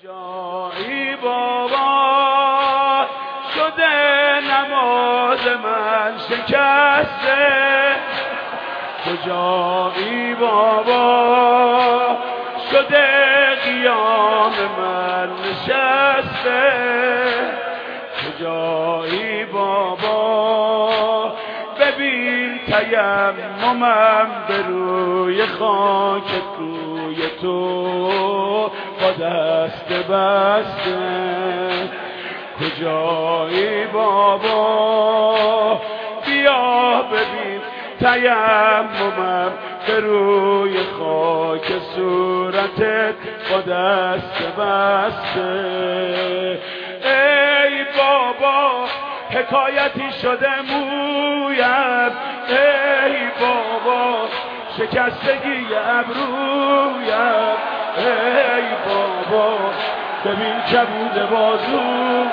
کجایی بابا شده نماز من شکسته، کجایی بابا شده قیام من نشسته، کجایی بابا ببین تیممم به روی خاک کوی تو با دست بسته، کجایی بابا بیا ببین تیممم به روی خاک صورتت با دست بسته. ای بابا حکایتی شده مویم، ای بابا شکستگی ابرویم، ای بابا ببین کبود بازویم.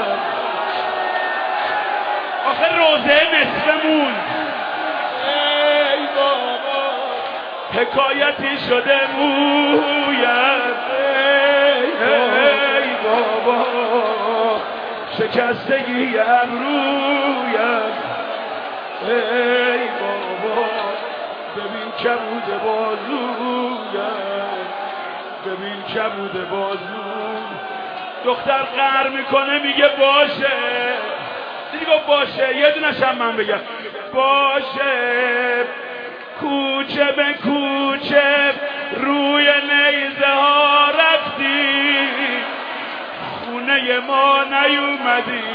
آخه روزه نصفه موند. ای بابا حکایتی شده مویم، ای بابا شکستگی ابرویم، ای بابا ببین کبود بازویم، ببین کبود بازویم. دختر قهر میکنه میگه باشه، دیدی گفت باشه، یه دونش هم من بگم باشه. کوچه به کوچه روی نیزه ها رفتی، خونه ما نیومدی،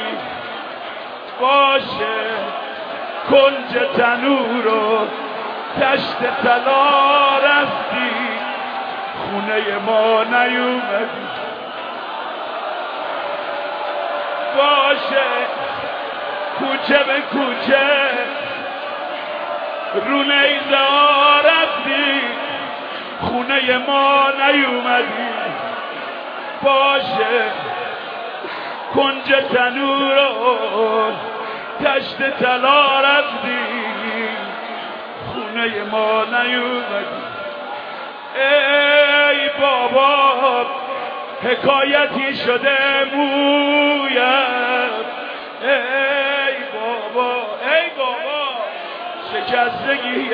باشه. کنج تنور و تشت طلا رفتی، خونه ما نیومدی، باشه. کوچه به کوچه رو نیزه ها رفتی، خونه ما نیومدی، باشه. کنج تنور و تشت طلا رفتی، خونه ما نیومدی. ای بابا حکایتی شده مویم، ای بابا ای بابا شکستگی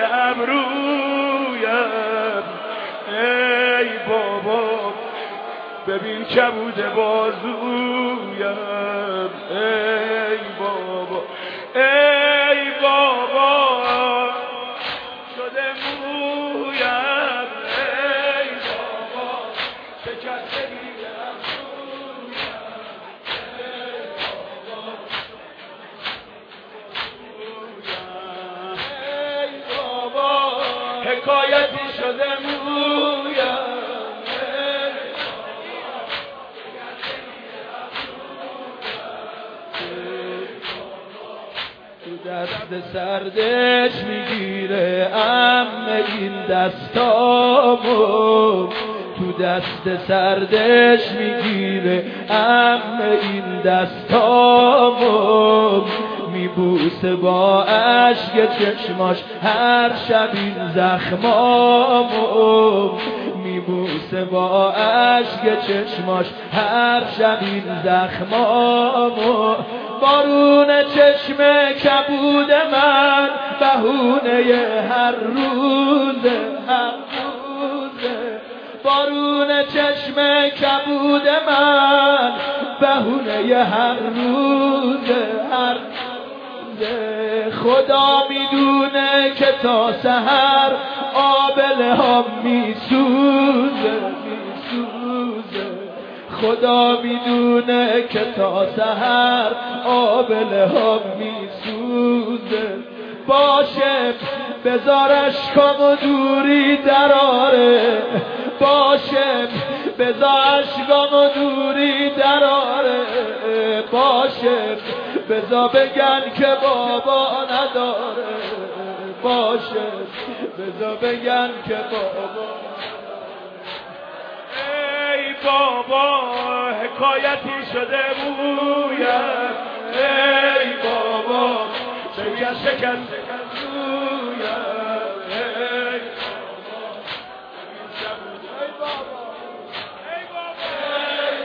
ابرویم، ای بابا ببین کبود بازویم، ای بابا ای بابا شده مویم، ای بابا شکستگی ابرویم، ای بابا حکایتی شده مویم. تو دست سردش میگیره امه این دستامو، تو دست سردش میگیره امه این دستامو، میبوسه با اشک چشماش هر شب این زخمامو، میبوسه با اشک چشماش هر شب این زخمامو. بارون چشم کبود من بهونه هر روزه، هر روزه. بارون چشم کبود من بهونه هر روزه، هر روزه. خدا میدونه که تا سحر آبله ها میسوزه، میسوزه. خدا میدونه که تا سحر آبله ها میسوزه، باشه بذار اشکامو دوری دراره، باشه بذار اشکامو دوری دراره، باشه بذار بگن که بابا نداره، باشه بذار بگن که بابا. ای بابا حکایتی شده مویم، ای بابا شکست مویم، ای بابا ای بابا ای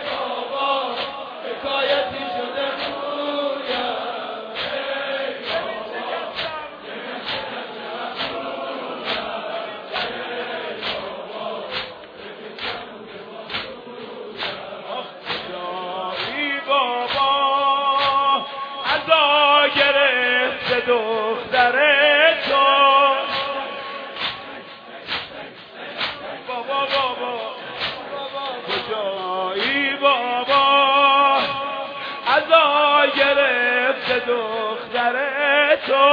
گرفته دختر تو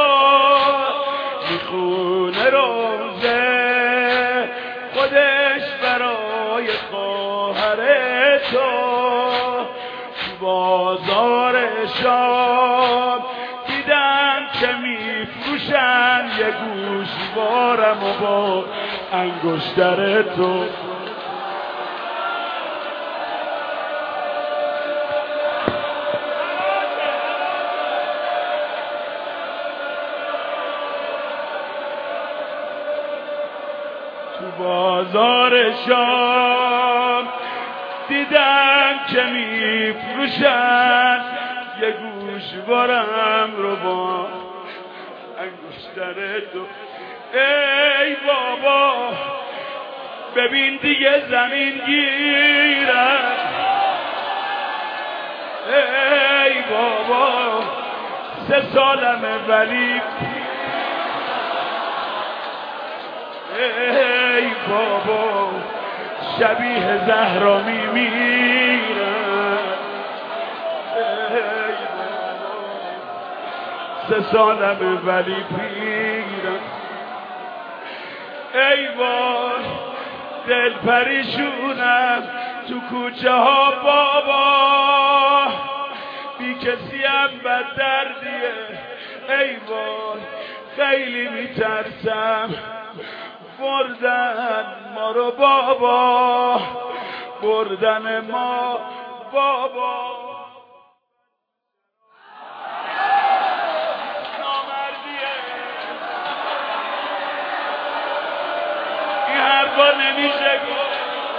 میخونه روزه خودش برای خواهر تو بازار شام دیدم که میفروشن یه گوشوارم و با انگشتر تو بازار شام دیدم که میفروشن یه گوشوارم رو با انگشتر تو ای بابا ببین دیگه زمین گیرم ای بابا 3 سالمه ولی ای بابا شبیه زهرا میمیرم ای بابا 3 سالمه ولی پیرم ای وای دل پریشونم تو کوچه ها بابا بی کسی هم بد دردیه ای وای خیلی میترسم بردن ما رو بابا بردن ما بابا نامردیه این حرفا نمیشه گفت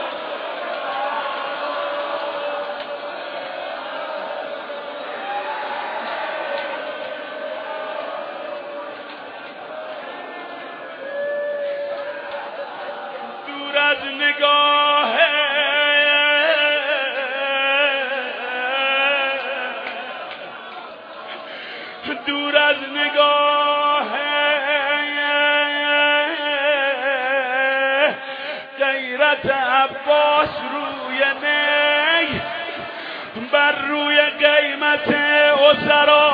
از نگاه دور از نگاه غیرت عباس روی نی بر روی قیمت اسرا